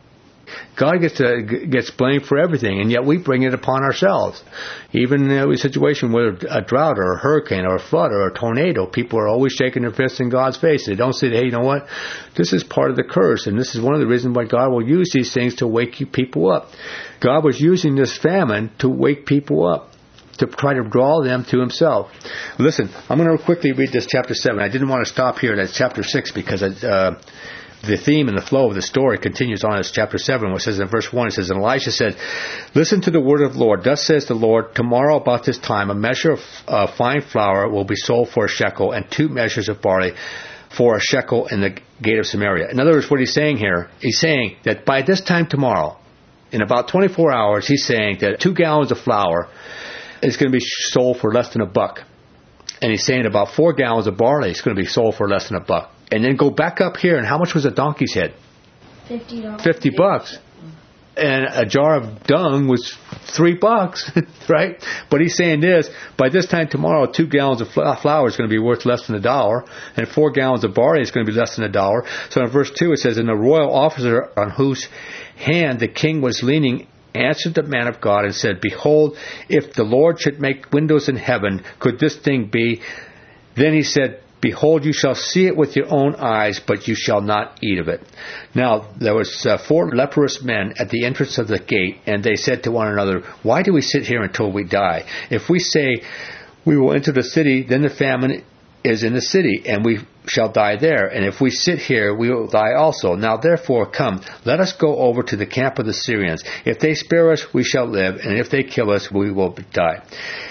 God gets uh, gets blamed for everything, and yet we bring it upon ourselves. Even in a situation with a drought or a hurricane or a flood or a tornado, people are always shaking their fists in God's face. They don't say, "Hey, you know what? This is part of the curse, and this is one of the reasons why God will use these things to wake you people up." God was using this famine to wake people up, to try to draw them to himself. Listen, I'm going to quickly read this chapter seven. I didn't want to stop here at chapter six because I... Uh, the theme and the flow of the story continues on as chapter seven, which says in verse one, it says, "And Elisha said, Listen to the word of the Lord. Thus says the Lord, tomorrow about this time, a measure of uh, fine flour will be sold for a shekel, and two measures of barley for a shekel in the gate of Samaria." In other words, what he's saying here, he's saying that by this time tomorrow, in about twenty-four hours, he's saying that two gallons of flour is going to be sold for less than a buck. And he's saying about four gallons of barley is going to be sold for less than a buck. And then go back up here, and how much was a donkey's head? Fifty dollars. Fifty bucks. And a jar of dung was three bucks, right? But he's saying this, by this time tomorrow, two gallons of flour is going to be worth less than a dollar, and four gallons of barley is going to be less than a dollar. So in verse two it says, "And the royal officer on whose hand the king was leaning answered the man of God and said, Behold, if the Lord should make windows in heaven, could this thing be? Then he said, Behold, you shall see it with your own eyes, but you shall not eat of it." Now, there was uh, four leprous men at the entrance of the gate, and they said to one another, "Why do we sit here until we die? If we say we will enter the city, then the famine is in the city, and we shall die there. And if we sit here, we will die also. Now therefore, come, let us go over to the camp of the Syrians. If they spare us, we shall live, and if they kill us, we will die."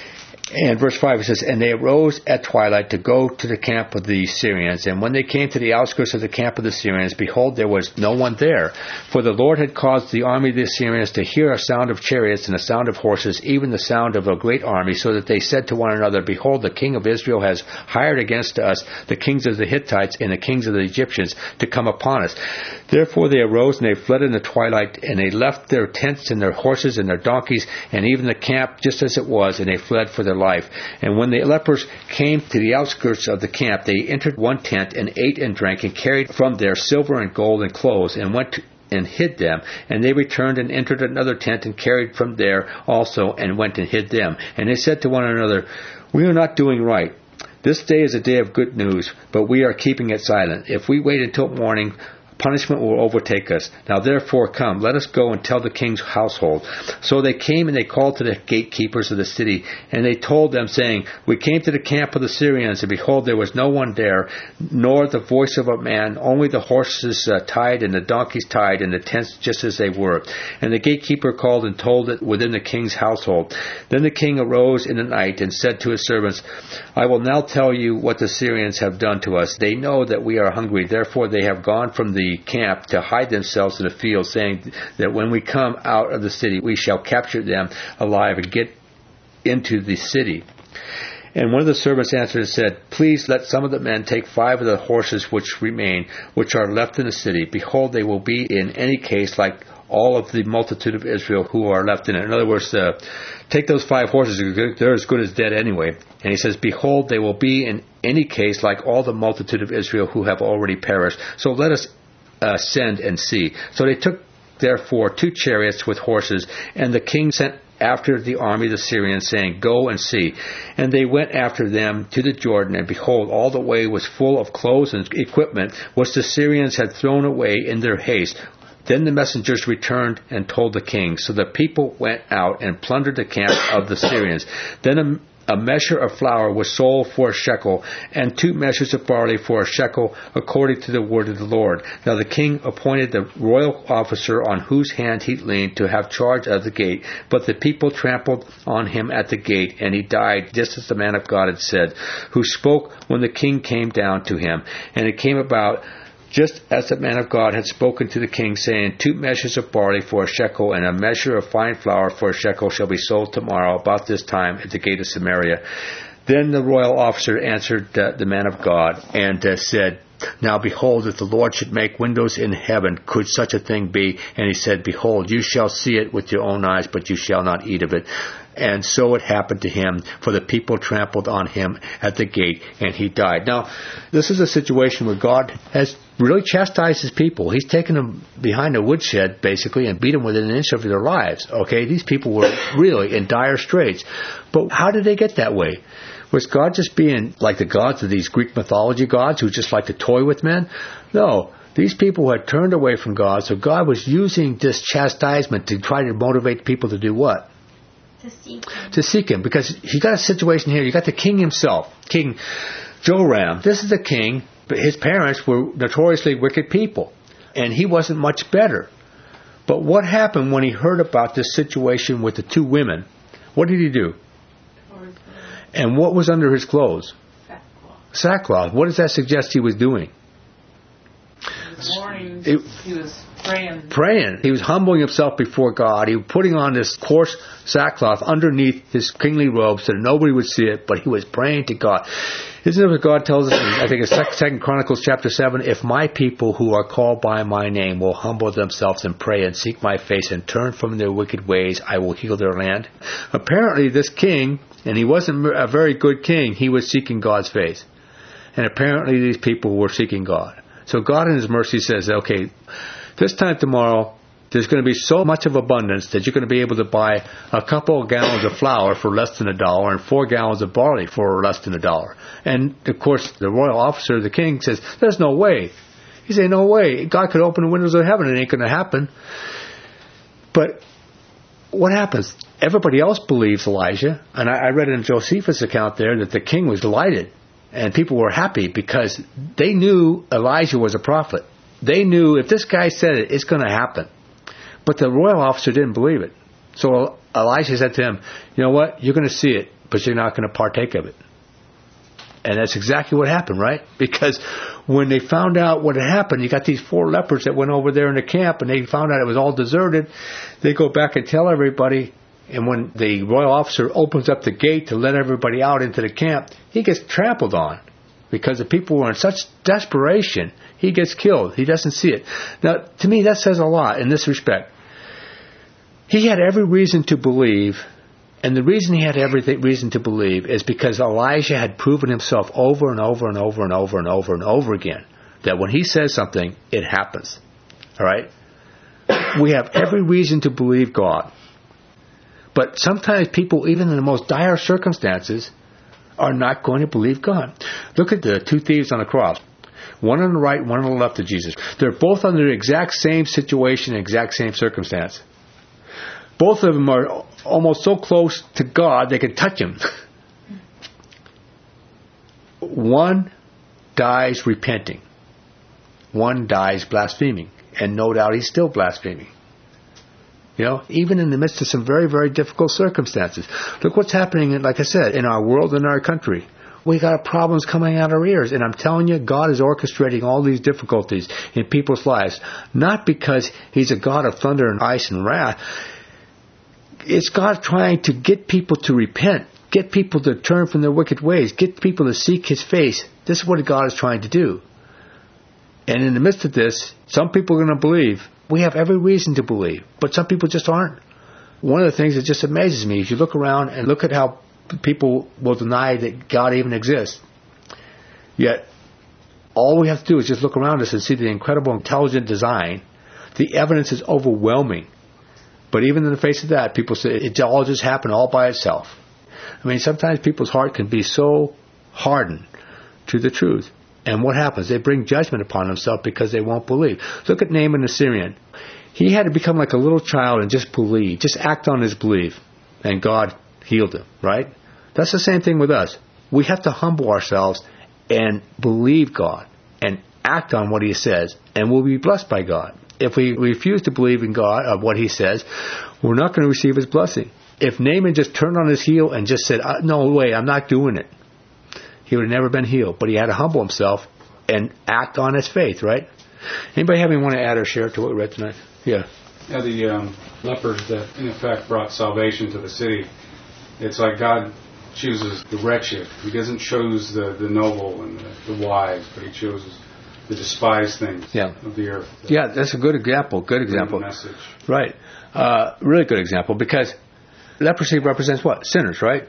And verse five, it says, and they arose at twilight to go to the camp of the Syrians. And when they came to the outskirts of the camp of the Syrians, behold, there was no one there. For the Lord had caused the army of the Syrians to hear a sound of chariots and a sound of horses, even the sound of a great army, so that they said to one another, behold, the king of Israel has hired against us the kings of the Hittites and the kings of the Egyptians to come upon us. Therefore they arose and they fled in the twilight, and they left their tents and their horses and their donkeys, and even the camp just as it was, and they fled for their life. And when the lepers came to the outskirts of the camp, they entered one tent and ate and drank and carried from there silver and gold and clothes and went to, and hid them. And they returned and entered another tent and carried from there also and went and hid them. And they said to one another, we are not doing right. This day is a day of good news, but we are keeping it silent. If we wait until morning, punishment will overtake us. Now therefore come, let us go and tell the king's household. So they came and they called to the gatekeepers of the city, and they told them, saying, we came to the camp of the Syrians, and behold, there was no one there, nor the voice of a man, only the horses uh, tied and the donkeys tied, and the tents just as they were. And the gatekeeper called and told it within the king's household. Then the king arose in the night and said to his servants, I will now tell you what the Syrians have done to us. They know that we are hungry, therefore they have gone from the camp to hide themselves in the field, saying that when we come out of the city, we shall capture them alive and get into the city. And one of the servants answered and said, please let some of the men take five of the horses which remain, which are left in the city. Behold, they will be in any case like all of the multitude of Israel who are left in it. In other words, uh, take those five horses, they're as good as dead anyway. And he says, behold, they will be in any case like all the multitude of Israel who have already perished. So let us uh, send and see. So they took therefore two chariots with horses, and the king sent after the army of the Syrians, saying, go and see. And they went after them to the Jordan, and behold, all the way was full of clothes and equipment, which the Syrians had thrown away in their haste. Then the messengers returned and told the king. So the people went out and plundered the camp of the Syrians. Then a A measure of flour was sold for a shekel, and two measures of barley for a shekel, according to the word of the Lord. Now the king appointed the royal officer on whose hand he leaned to have charge of the gate. But the people trampled on him at the gate, and he died, just as the man of God had said, who spoke when the king came down to him. And it came about, just as the man of God had spoken to the king, saying, two measures of barley for a shekel, and a measure of fine flour for a shekel shall be sold tomorrow about this time at the gate of Samaria. Then the royal officer answered uh, the man of God, and uh, said, now behold, if the Lord should make windows in heaven, could such a thing be? And he said, behold, you shall see it with your own eyes, but you shall not eat of it. And so it happened to him, for the people trampled on him at the gate, and he died. Now, this is a situation where God has really chastised his people. He's taken them behind a woodshed, basically, and beat them within an inch of their lives. Okay, these people were really in dire straits. But how did they get that way? Was God just being like the gods of these Greek mythology gods who just like to toy with men? No. These people had turned away from God, so God was using this chastisement to try to motivate people to do what? To seek him. To seek him. Because you got a situation here, you got the king himself, King Joram. This is the king, but his parents were notoriously wicked people, and he wasn't much better. But what happened when he heard about this situation with the two women? What did he do? And what was under his clothes? Sackcloth. Sackcloth. What does that suggest he was doing? This morning, It- he was praying. Praying. He was humbling himself before God. He was putting on this coarse sackcloth underneath his kingly robe so that nobody would see it, but he was praying to God. Isn't it what God tells us in, I think it's Second Chronicles chapter seven, if my people who are called by my name will humble themselves and pray and seek my face and turn from their wicked ways, I will heal their land. Apparently this king, and he wasn't a very good king, he was seeking God's face. And apparently these people were seeking God. So God in his mercy says, okay, this time tomorrow, there's going to be so much of abundance that you're going to be able to buy a couple of gallons of flour for less than a dollar and four gallons of barley for less than a dollar. And, of course, the royal officer, the king, says, there's no way. He said, no way. God could open the windows of heaven. It ain't going to happen. But what happens? Everybody else believes Elijah. And I, I read in Josephus' account there that the king was delighted. And people were happy because they knew Elijah was a prophet. They knew if this guy said it, it's going to happen. But the royal officer didn't believe it. So Elijah said to him, you know what? You're going to see it, but you're not going to partake of it. And that's exactly what happened, right? Because when they found out what had happened, you got these four lepers that went over there in the camp, and they found out it was all deserted. They go back and tell everybody, and when the royal officer opens up the gate to let everybody out into the camp, he gets trampled on because the people were in such desperation. He gets killed. He doesn't see it. Now, to me, that says a lot in this respect. He had every reason to believe. And the reason he had every reason to believe is because Elijah had proven himself over and over and over and over and over and over again that when he says something, it happens. All right? We have every reason to believe God. But sometimes people, even in the most dire circumstances, are not going to believe God. Look at the two thieves on the cross. One on the right, one on the left of Jesus. They're both under the exact same situation, exact same circumstance. Both of them are almost so close to God they can touch Him. One dies repenting. One dies blaspheming. And no doubt he's still blaspheming. You know, even in the midst of some very, very difficult circumstances. Look what's happening, like I said, in our world and our country. We got problems coming out our ears. And I'm telling you, God is orchestrating all these difficulties in people's lives. Not because He's a God of thunder and ice and wrath. It's God trying to get people to repent, get people to turn from their wicked ways, get people to seek His face. This is what God is trying to do. And in the midst of this, some people are going to believe. We have every reason to believe, but some people just aren't. One of the things that just amazes me is you look around and look at how people will deny that God even exists. Yet, all we have to do is just look around us and see the incredible intelligent design. The evidence is overwhelming. But even in the face of that, people say it all just happened all by itself. I mean, sometimes people's heart can be so hardened to the truth. And what happens? They bring judgment upon themselves because they won't believe. Look at Naaman the Syrian. He had to become like a little child and just believe, just act on his belief. And God healed him, right? That's the same thing with us. We have to humble ourselves and believe God and act on what He says, and we'll be blessed by God. If we refuse to believe in God, uh, what He says, we're not going to receive His blessing. If Naaman just turned on his heel and just said, no way, I'm not doing it, he would have never been healed. But he had to humble himself and act on his faith, right? Anybody have anything want to add or share to what we read tonight? Yeah. Yeah, the um, lepers that in effect brought salvation to the city. It's like God chooses the wretched. He doesn't choose the, the noble and the, the wise, but He chooses the despised things yeah. of the earth. Yeah, that's a good example. Good example. Message. Right. Uh, really good example, because leprosy represents what? Sinners, right?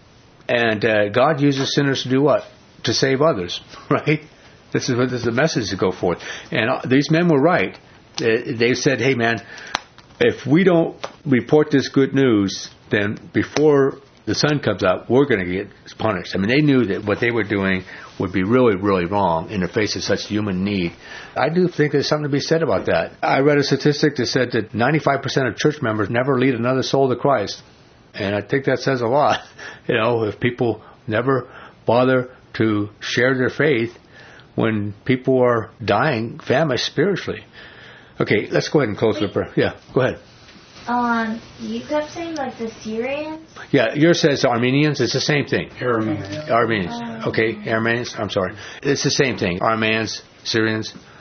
And uh, God uses sinners to do what? To save others, right? This is what this is the message to go forth. And uh, these men were right. They, they said, hey man, if we don't report this good news, then before the sun comes up, we're going to get punished. I mean, they knew that what they were doing would be really, really wrong in the face of such human need. I do think there's something to be said about that. I read a statistic that said that ninety-five percent of church members never lead another soul to Christ. And I think that says a lot. You know, if people never bother to share their faith when people are dying, famished spiritually. Okay, let's go ahead and close with prayer. Yeah, go ahead. Um, you kept saying like the Syrians? Yeah, yours says Armenians. It's the same thing. Arameans. Armenians. Okay, Armenians. I'm sorry. It's the same thing. Armenians, Syrians.